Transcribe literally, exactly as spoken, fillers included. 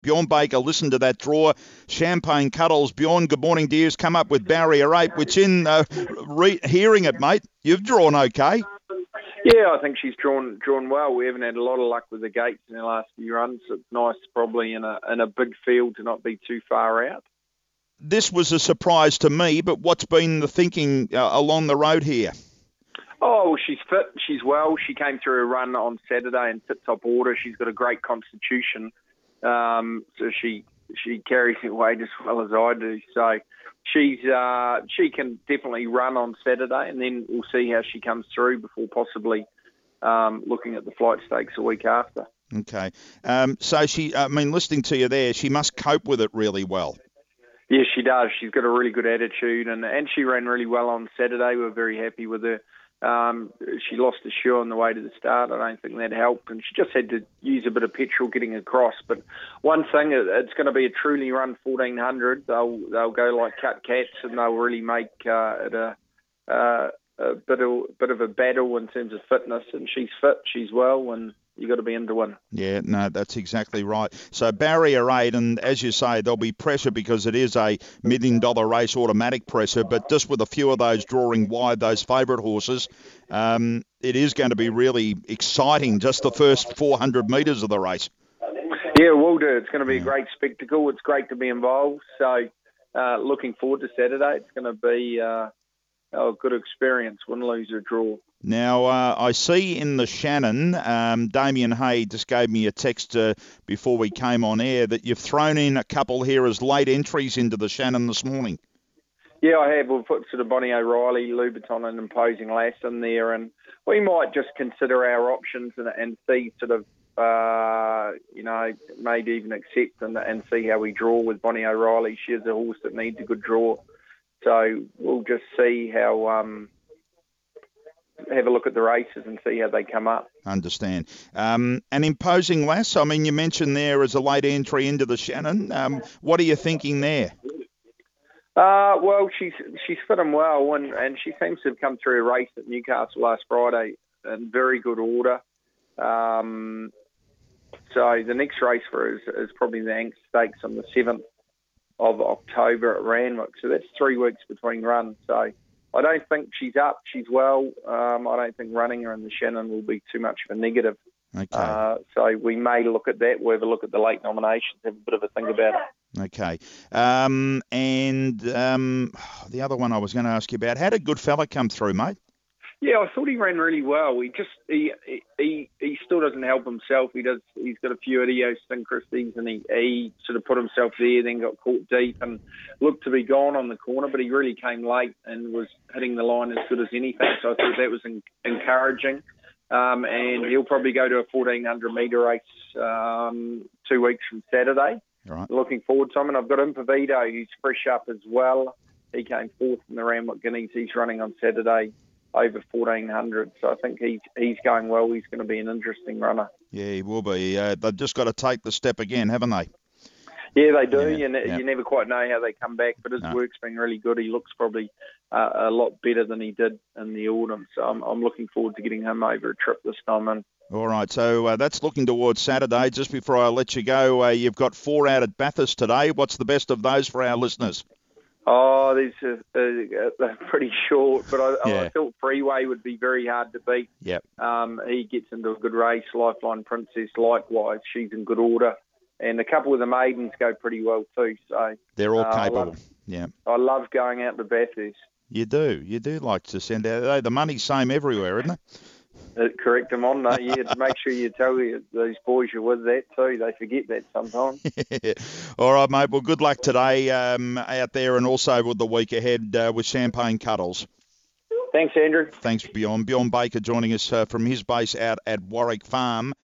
Bjorn Baker, listen to that draw. Champagne Cuddles. Bjorn, good morning, dears. Come up with Barrier eight, which in uh, re- hearing it, mate, you've drawn okay. Yeah, I think she's drawn drawn well. We haven't had a lot of luck with the gates in the last few runs. So it's nice probably in a in a big field to not be too far out. This was a surprise to me, but what's been the thinking uh, along the road here? Oh, well, she's fit. She's well. She came through a run on Saturday in tip-top order. She's got a great constitution. Um, so she she carries it weight as well as I do. So she's uh, she can definitely run on Saturday, and then we'll see how she comes through before possibly um, looking at the flight stakes a week after. Okay. Um, so she, I mean, listening to you there, she must cope with it really well. Yes, she does. She's got a really good attitude, and, and she ran really well on Saturday. We were very happy with her. Um, she lost a shoe on the way to the start. I don't think that helped, and she just had to use a bit of petrol getting across. But one thing, it's going to be a truly run fourteen hundred. They'll they'll go like cut cats, and they'll really make uh, it a, uh, a bit of bit of a battle in terms of fitness. And she's fit, she's well, and you got to be in to win. Yeah, no, that's exactly right. So Barrier eight, and as you say, there'll be pressure because it is a million dollar race, automatic pressure, but just with a few of those drawing wide, those favourite horses, um, it is going to be really exciting, just the first four hundred metres of the race. Yeah, we'll do. It's going to be a great spectacle. It's great to be involved. So uh, looking forward to Saturday. It's going to be uh, a good experience, win, lose or draw. Now, uh, I see in the Shannon, um, Damien Hay just gave me a text uh, before we came on air that you've thrown in a couple here as late entries into the Shannon this morning. Yeah, I have. We've put sort of Bonnie O'Reilly, Louboutin and Imposing Lass in there, and we might just consider our options and, and see sort of, uh, you know, maybe even accept and, and see how we draw with Bonnie O'Reilly. She is a horse that needs a good draw. So we'll just see how... Um, have a look at the races and see how they come up. Understand. Um, an Imposing Lass, I mean, you mentioned there as a late entry into the Shannon. Um, what are you thinking there? Uh, well, she's she's fit and well, and, and she seems to have come through a race at Newcastle last Friday in very good order. Um, so the next race for her is, is probably the Angus Stakes on the seventh of October at Randwick. So that's three weeks between runs. So I don't think she's up. She's well. Um, I don't think running her in the Shannon will be too much of a negative. Okay. Uh, so we may look at that. We'll have a look at the late nominations, have a bit of a think about it. Okay. Um, and um, the other one I was going to ask you about, how did Goodfella come through, mate? Yeah, I thought he ran really well. He just he he he still doesn't help himself. He does. He's got a few idiosyncrasies, and he he sort of put himself there, then got caught deep and looked to be gone on the corner. But he really came late and was hitting the line as good as anything. So I thought that was en- encouraging. Um, and he'll probably go to a fourteen hundred metre race um, two weeks from Saturday. All right. Looking forward to him. And I've got Impervito, who's fresh up as well. He came fourth in the Randwick Guineas. He's running on Saturday over fourteen hundred. So I think he's, he's going well. He's going to be an interesting runner. Yeah, he will be. Uh, they've just got to take the step again, haven't they? Yeah, they do. Yeah, you, ne- yeah. you never quite know how they come back, but his No. work's been really good. He looks probably uh, a lot better than he did in the autumn. So I'm, I'm looking forward to getting him over a trip this time in. All right, so uh, that's looking towards Saturday. Just before I let you go, uh, you've got four out at Bathurst today. What's the best of those for our listeners? Oh, these are, uh, they're pretty short, but I, Yeah. I thought Freeway would be very hard to beat. Yep. Um, he gets into a good race. Lifeline Princess, likewise, she's in good order. And a couple of the maidens go pretty well too. So They're all uh, I capable. love, Yeah. I love going out to Bathurst. You do. You do like to send out. The money's same everywhere, isn't it? Uh, correct them on that. Yeah, make sure you tell you, these boys you're with that too. They forget that sometimes. All right, mate. Well, good luck today um, out there and also with the week ahead uh, with Champagne Cuddles. Thanks, Andrew. Thanks, Bjorn. Bjorn Baker joining us uh, from his base out at Warwick Farm.